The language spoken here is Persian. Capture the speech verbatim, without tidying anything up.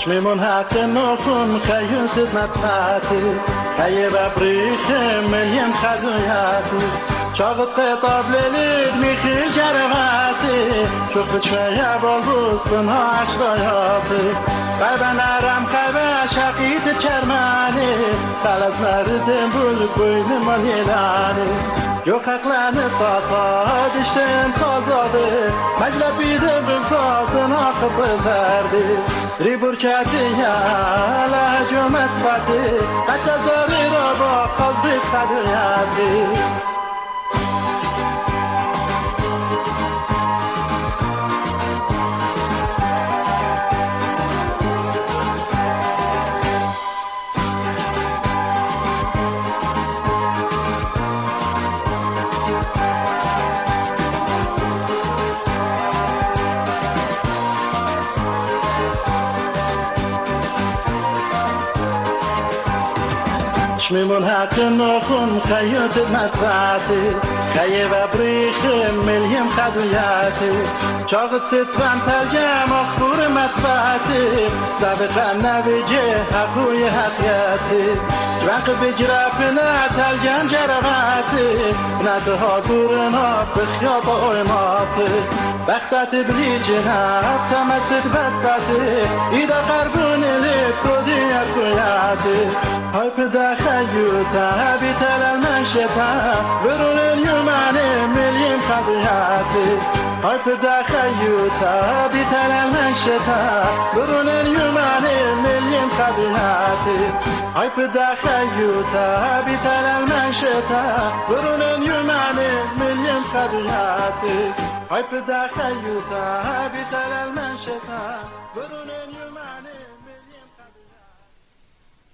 شميمون حق نخون خيوت مدفعتي خيب أبريخ مليم خدوياتي شاغط قطاب لليد ميخي جرغاتي شوف شوية بالبوس بنها عشرياتي قيبا نرم قيبا شقيت چرماني خلص مردم بول بوين مليلاني Yok haklarını tata dişten tazadı Meclebi de bıksasın hakkı bezerdi Ribur çetiye la cömet fatih Kaçta zarı da bak kaldı kadıyati شميمون حق نخون خيوت مدفعتي خيب أبريخ مليم خدوياتي شاغط ستفان ترجم أخبور مدفعتي سابقا نبيجي حقوي حقياتي جوانق بجرافنا ترجم جرغاتي ندها دورنا بخياب اويماتي بختت بريجنا تمسد بدباتي إذا قربون لك كودي أكوياتي هاي بدا خيوتا بيتل المنشتا برون اليوماني مليم خدياتي هاي بدا خيوتا بيتل المنشتا برون اليوماني مليم خدياتي هاي بدا خيوتا بيتل المنشتا برون اليوماني مليم خدياتي هاي بدا خيوتا بيتل المنشتا برون اليوماني